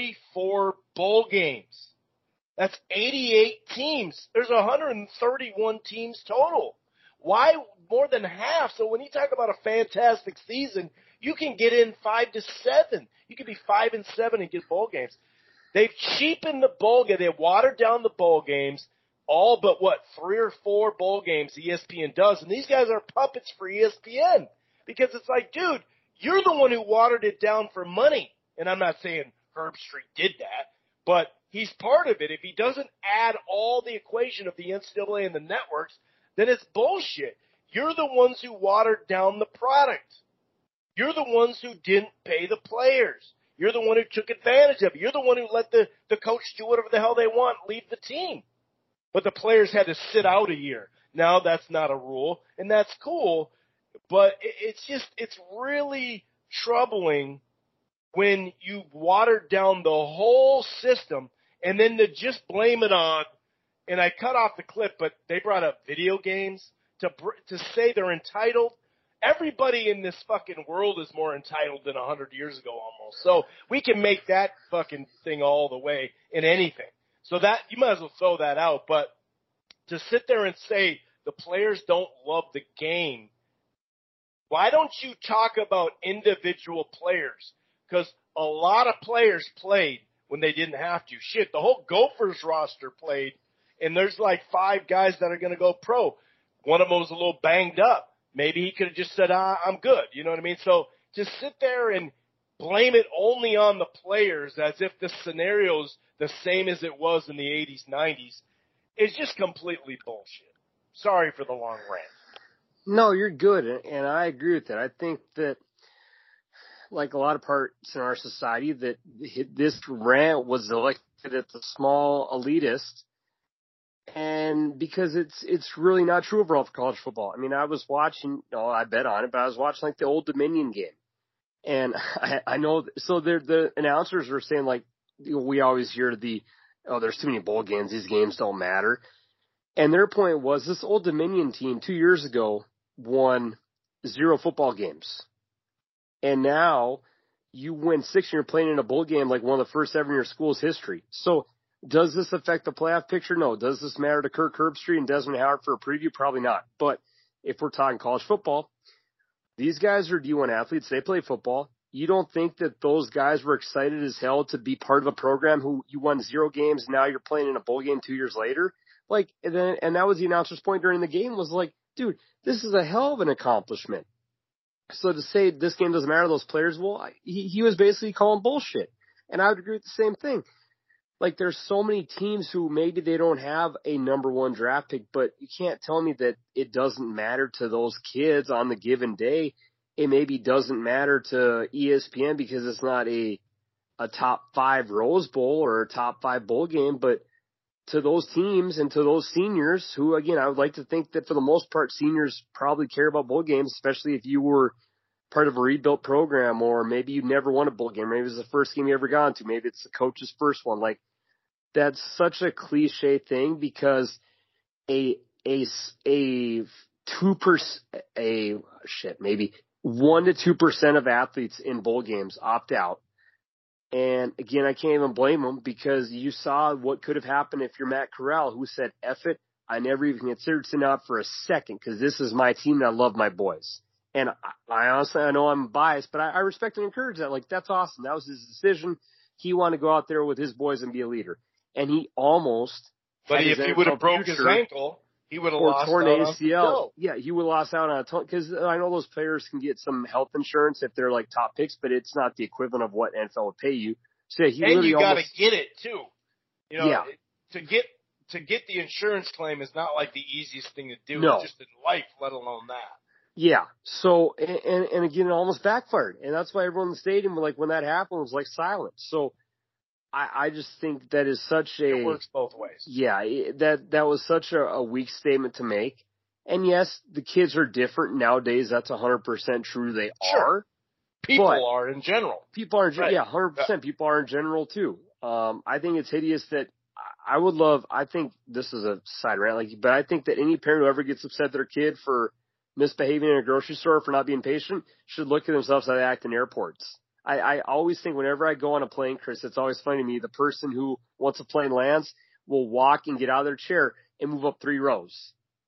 44 bowl games. That's 88 teams. There's 131 teams total. Why more than half? So when you talk about a fantastic season, you can get in 5 to 7. You can be 5 and 7 and get bowl games. They've cheapened the bowl game. They've watered down the bowl games. All but 3 or 4 bowl games ESPN does. And these guys are puppets for ESPN because it's like, dude, you're the one who watered it down for money. And I'm not saying Herbstreit did that, but he's part of it. If he doesn't add all the equation of the NCAA and the networks, then it's bullshit. You're the ones who watered down the product. You're the ones who didn't pay the players. You're the one who took advantage of it. You're the one who let the coach do whatever the hell they want, leave the team. But the players had to sit out a year. Now that's not a rule, and that's cool, but it's really troubling when you watered down the whole system and then to just blame it on, and I cut off the clip, but they brought up video games to say they're entitled. Everybody in this fucking world is more entitled than 100 years ago almost. So we can make that fucking thing all the way in anything. So that, you might as well throw that out. But to sit there and say the players don't love the game, why don't you talk about individual players? Because a lot of players played when they didn't have to. Shit, the whole Gophers roster played, and there's like 5 guys that are going to go pro. One of them was a little banged up. Maybe he could have just said, I'm good. You know what I mean? So just sit there and blame it only on the players as if the scenario's the same as it was in the 80s, 90s is just completely bullshit. Sorry for the long rant. No, you're good, and I agree with that. I think that, like a lot of parts in our society, that this rant was elected at the small elitist, and because it's really not true overall for college football. I mean, I was watching, I bet on it, but I was watching like the Old Dominion game, and I know, so the announcers were saying like, we always hear there's too many bowl games, these games don't matter. And their point was this Old Dominion team 2 years ago won 0 football games. And now you win 6 and you're playing in a bowl game like one of the first ever in your school's history. So does this affect the playoff picture? No. Does this matter to Kirk Herbstreit and Desmond Howard for a preview? Probably not. But if we're talking college football, these guys are D1 athletes. They play football. You don't think that those guys were excited as hell to be part of a program who you won 0 games, now you're playing in a bowl game 2 years later? Like, and that was the announcer's point during the game was like, dude, this is a hell of an accomplishment. So to say this game doesn't matter to those players, well, he was basically calling bullshit. And I would agree with the same thing. Like, there's so many teams who maybe they don't have a number one draft pick, but you can't tell me that it doesn't matter to those kids on the given day. It maybe doesn't matter to ESPN because it's not a top 5 Rose Bowl or a top 5 bowl game, but to those teams and to those seniors who, again, I would like to think that for the most part, seniors probably care about bowl games, especially if you were part of a rebuilt program, or maybe you never won a bowl game. Maybe it was the first game you ever gone to. Maybe it's the coach's first one. Like, that's such a cliche thing because maybe 1 to 2% of athletes in bowl games opt out. And again, I can't even blame them because you saw what could have happened if you're Matt Corral, who said, F it, I never even considered sitting out for a second because this is my team and I love my boys. And I honestly, I know I'm biased, but I respect and encourage that. Like, that's awesome. That was his decision. He wanted to go out there with his boys and be a leader. And he almost. But if he would have broke his ankle, he would have lost torn out ACL. Yeah, he would have lost out on a ton. Because I know those players can get some health insurance if they're like top picks, but it's not the equivalent of what NFL would pay you. So he and you got to almost get it too. You know, yeah. To get the insurance claim is not like the easiest thing to do, No. just in life, let alone that. Yeah. So and again, it almost backfired, and that's why everyone in the stadium, like when that happened, was like silent. So I just think that is such a. It works both ways. Yeah, that was such a weak statement to make. And yes, the kids are different nowadays. That's 100% true. They are. People are in general. People are, right. Yeah, 100%. Yeah. People are in general too. I think it's hideous that I think this is a side rant, but I think that any parent who ever gets upset at their kid for misbehaving in a grocery store, for not being patient, should look at themselves how they act in airports. I always think whenever I go on a plane, Chris, it's always funny to me, the person who, once a plane lands, will walk and get out of their chair and move up 3 rows.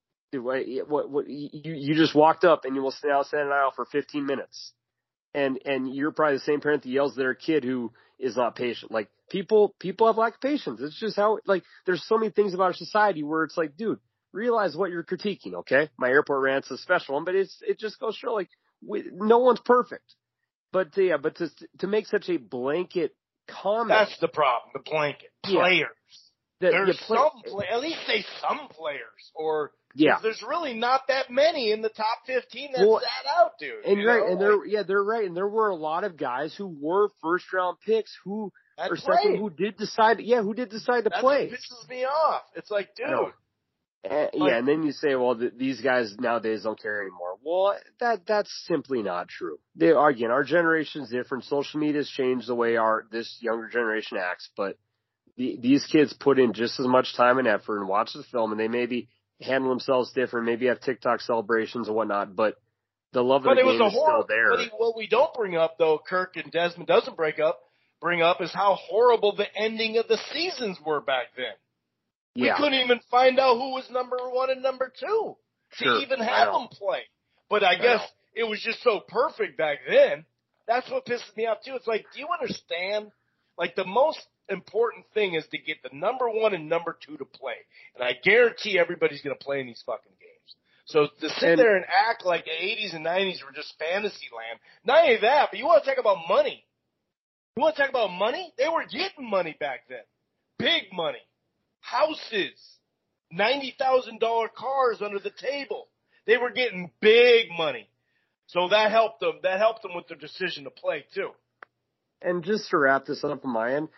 You just walked up and you will stand in an aisle for 15 minutes. And you're probably the same parent that yells at their kid who is not patient. Like, people have lack of patience. It's just how, like, there's so many things about our society where it's like, dude, realize what you're critiquing, okay? My airport rant's a special one, but it just goes to show, like, no one's perfect. But to make such a blanket comment. That's the problem, the blanket. Players. There's at least say some players, or there's really not that many in the top 15 that sat out, dude. And you're right, they're right. And there were a lot of guys who were first round picks who did decide to play. That pisses me off. It's like, dude. And then you say, well, these guys nowadays don't care anymore. Well, that's simply not true. Again, our generation's different. Social media has changed the way this younger generation acts, but these kids put in just as much time and effort and watch the film, and they maybe handle themselves different, maybe have TikTok celebrations and whatnot, but the love of the game is still there. But what we don't bring up, though, Kirk and Desmond doesn't bring up is how horrible the ending of the seasons were back then. We couldn't even find out who was number 1 and number 2 to even have them play. But I guess it was just so perfect back then. That's what pisses me off, too. It's like, do you understand? Like, the most important thing is to get the number 1 and number 2 to play. And I guarantee everybody's going to play in these fucking games. So to sit there and act like the 80s and 90s were just fantasy land, not only that, but you want to talk about money. You want to talk about money? They were getting money back then. Big money. Houses, $90,000 cars under the table. They were getting big money. So that helped them. That helped them with their decision to play too. And just to wrap this up on my end,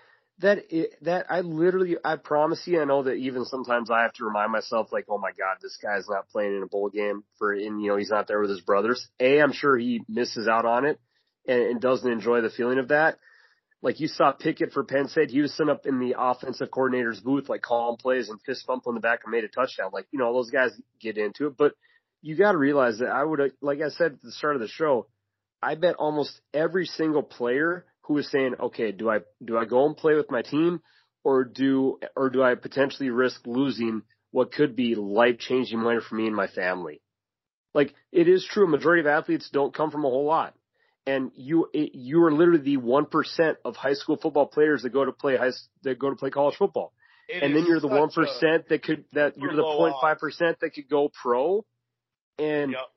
I promise you, I know that even sometimes I have to remind myself, like, oh my God, this guy's not playing in a bowl game he's not there with his brothers. I'm sure he misses out on it and doesn't enjoy the feeling of that. Like, you saw Pickett for Penn State. He was sitting up in the offensive coordinator's booth, like, calling plays and fist bump on the back and made a touchdown. Like, those guys get into it. But you got to realize that like I said at the start of the show, I bet almost every single player who was saying, okay, do I go and play with my team or do I potentially risk losing what could be life-changing money for me and my family? Like, it is true. A majority of athletes don't come from a whole lot. And you are literally the 1% of high school football players that go to play college football. And then you're the 1% you're the 0.5% that could go pro. And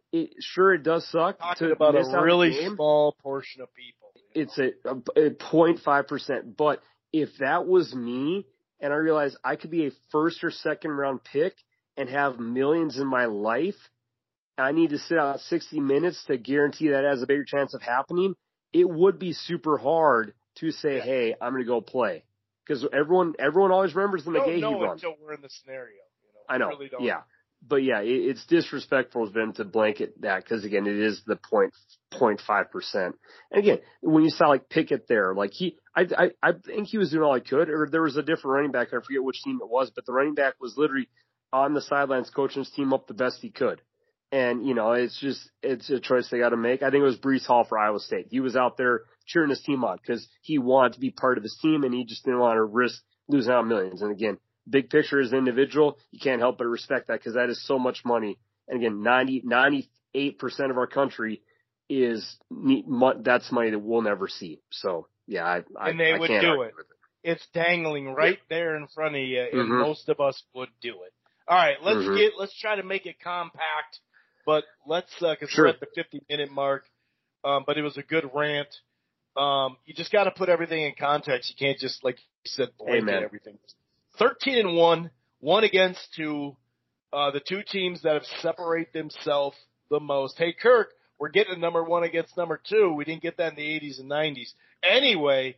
it does suck Talking to about miss a out really the game. small portion of people. It's a 0.5%. But if that was me and I realized I could be a first or second round pick and have millions in my life, I need to sit out 60 minutes to guarantee that has a bigger chance of happening, it would be super hard to say, hey, I'm going to go play. Because everyone always remembers the McGahee run. Until we're in the scenario. I know, really don't. Yeah. But yeah, it's disrespectful of them to blanket that because again, it is the 0.5%. And again, when you saw like Pickett there, like I think he was doing all he could, or there was a different running back. I forget which team it was, but the running back was literally on the sidelines coaching his team up the best he could. And it's a choice they got to make. I think it was Breece Hall for Iowa State. He was out there cheering his team on because he wanted to be part of his team and he just didn't want to risk losing out millions. And again, big picture as an individual, you can't help but respect that because that is so much money. And again, 98% of our country that's money that we'll never see. So yeah, and they would do it. It's dangling right there in front of you, and most of us would do it. All right, let's try to make it compact, but because we're at the 50-minute mark. But it was a good rant. You just got to put everything in context. You can't just, like you said, blanket everything. 13-1, one against two, the two teams that have separated themselves the most. Hey, Kirk, we're getting number one against number two. We didn't get that in the 80s and 90s. Anyway,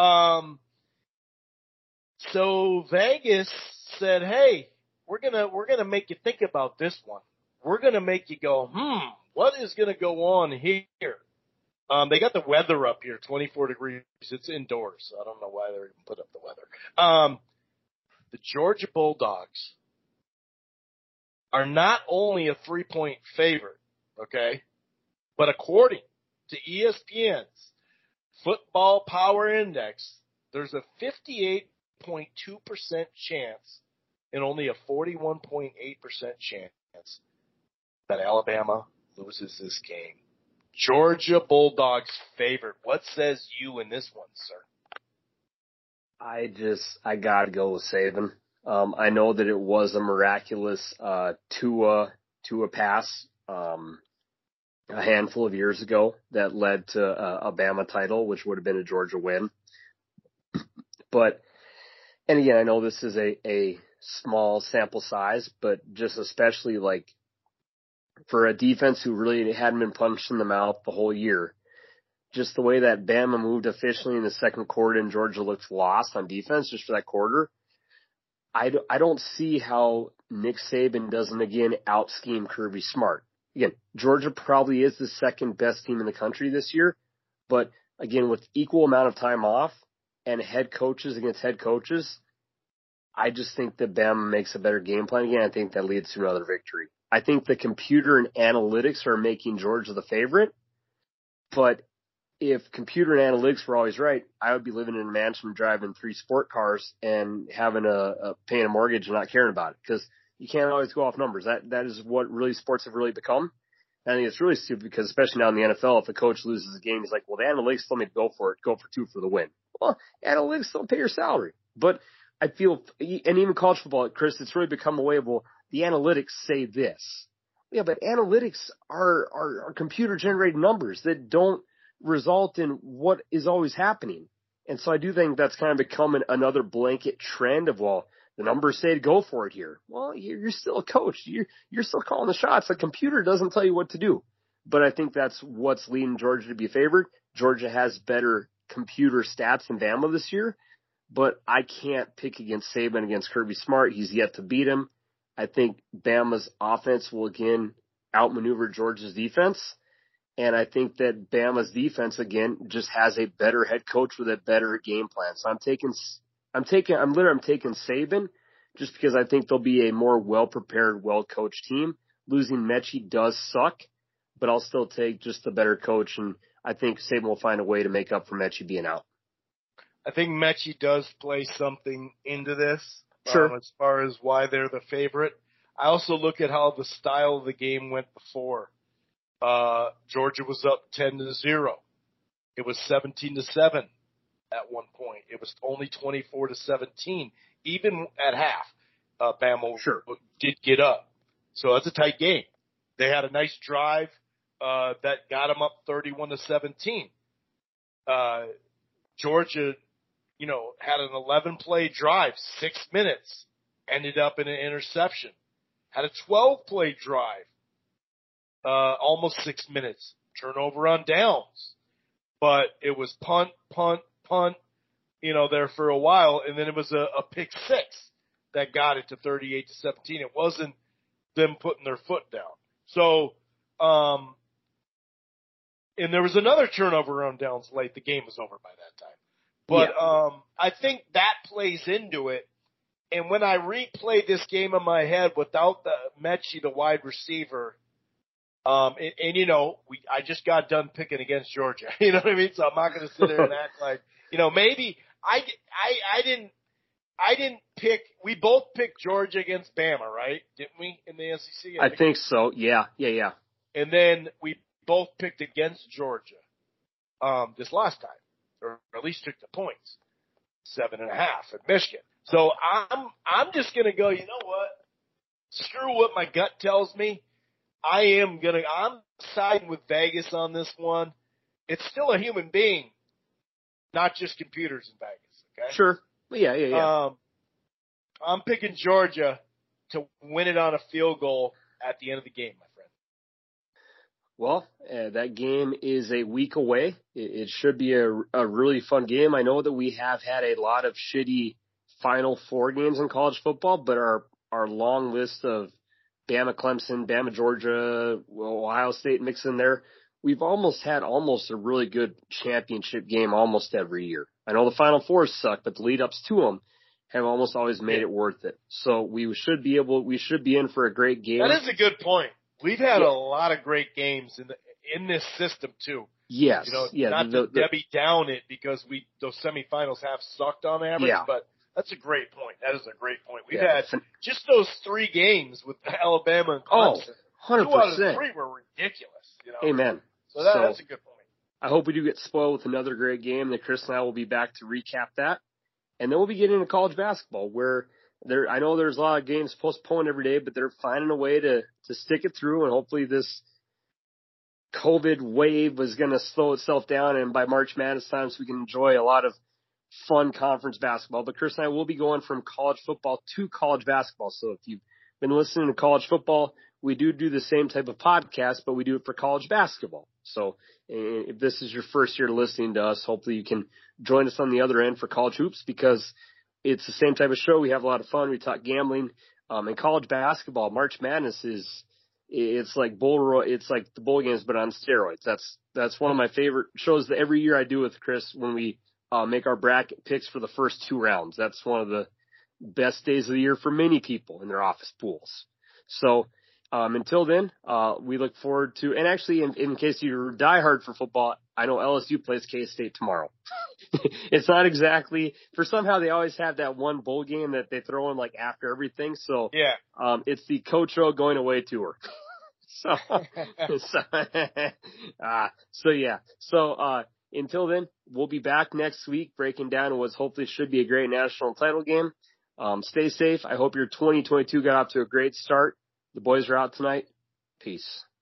so Vegas said, hey, we're gonna make you think about this one. We're gonna make you go, what is gonna go on here? They got the weather up here, 24 degrees. It's indoors, so I don't know why they even put up the weather. The Georgia Bulldogs are not only a 3-point favorite, okay, but according to ESPN's Football Power Index, there's a 58.2% chance and only a 41.8% chance that Alabama loses this game. Georgia Bulldogs favorite. What says you in this one, sir? I gotta go with Saban. I know that it was a miraculous Tua pass a handful of years ago that led to a Bama title, which would have been a Georgia win. And again, I know this is a small sample size, but just especially like for a defense who really hadn't been punched in the mouth the whole year, just the way that Bama moved efficiently in the second quarter and Georgia looked lost on defense just for that quarter, I don't see how Nick Saban doesn't again out-scheme Kirby Smart. Again, Georgia probably is the second best team in the country this year, but again, with equal amount of time off and head coaches against head coaches, I just think that Bama makes a better game plan. Again, I think that leads to another victory. I think the computer and analytics are making Georgia the favorite, but if computer and analytics were always right, I would be living in a mansion driving 3 sport cars and having paying a mortgage and not caring about it because you can't always go off numbers. That is what really sports have really become. And I think it's really stupid because especially now in the NFL, if a coach loses a game, he's like, well, the analytics told me to go for it, go for 2 for the win. Well, analytics don't pay your salary. But I feel, and even college football, Chris, it's really become a way of, well, the analytics say this. Yeah, but analytics are computer-generated numbers that don't result in what is always happening. And so I do think that's kind of become another blanket trend of, well, the numbers say to go for it here. Well, you're still a coach. You're still calling the shots. The computer doesn't tell you what to do. But I think that's what's leading Georgia to be favored. Georgia has better computer stats than Bama this year. But I can't pick against Saban, against Kirby Smart. He's yet to beat him. I think Bama's offense will again outmaneuver Georgia's defense. And I think that Bama's defense, again, just has a better head coach with a better game plan. So I'm taking Saban just because I think they'll be a more well-prepared, well-coached team. Losing Mechie does suck, but I'll still take just the better coach. And I think Saban will find a way to make up for Mechie being out. I think Mechie does play something into this. Sure. As far as why they're the favorite. I also look at how the style of the game went before. Georgia was up 10-0. It was 17-7 at one point. It was only 24-17. Even at half, Bama did get up. So that's a tight game. They had a nice drive that got them up 31-17. Georgia, had an 11-play drive, 6 minutes, ended up in an interception. Had a 12-play drive, almost 6 minutes, turnover on downs. But it was punt, there for a while, and then it was a pick six that got it to 38-17. It wasn't them putting their foot down. So, and there was another turnover on downs late. The game was over by that time. But I think that plays into it. And when I replay this game in my head without the Mechie, the wide receiver, I just got done picking against Georgia. You know what I mean? So I'm not going to sit there and act like, maybe I didn't pick. We both picked Georgia against Bama, right? Didn't we in the SEC? I think so. Yeah. And then we both picked against Georgia this last time, or at least took the points, 7.5 at Michigan. So I'm just gonna go. You know what? Screw what my gut tells me. I'm siding with Vegas on this one. It's still a human being, not just computers in Vegas. Okay. Sure. Yeah. I'm picking Georgia to win it on a field goal at the end of the game, my friend. Well, that game is a week away. It should be a really fun game. I know that we have had a lot of shitty Final Four games in college football, but our long list of Bama, Clemson, Bama, Georgia, Ohio State mixed in there, we've almost had a really good championship game almost every year. I know the Final Fours suck, but the lead-ups to them have almost always made it worth it. So we should be in for a great game. That is a good point. We've had a lot of great games in this system too. Yes. Not to Debbie down it because those semifinals have sucked on average, but that's a great point. That is a great point. We've had just those 3 games with Alabama and Clemson. 100%. 2 out of the 3 were ridiculous. Amen. So that's a good point. I hope we do get spoiled with another great game. That Chris and I will be back to recap that. And then we'll be getting into college basketball where I know there's a lot of games postponed every day, but they're finding a way to stick it through. And hopefully this COVID wave is going to slow itself down. And by March Madness time, so we can enjoy a lot of fun conference basketball. But Chris and I will be going from college football to college basketball. So if you've been listening to college football, we do the same type of podcast, but we do it for college basketball. So if this is your first year listening to us, hopefully you can join us on the other end for college hoops because it's the same type of show. We have a lot of fun. We talk gambling. And college basketball, March Madness it's like the bowl games, but on steroids. That's one of my favorite shows that every year I do with Chris when we make our bracket picks for the first 2 rounds. That's one of the best days of the year for many people in their office pools. So, until then, we look forward to, and actually in case you're diehard for football, I know LSU plays K-State tomorrow. It's not exactly, for somehow they always have that one bowl game that they throw in like after everything. So, it's the Coach O going away tour. Until then, we'll be back next week breaking down what hopefully should be a great national title game. Stay safe. I hope your 2022 got off to a great start. The boys are out tonight. Peace.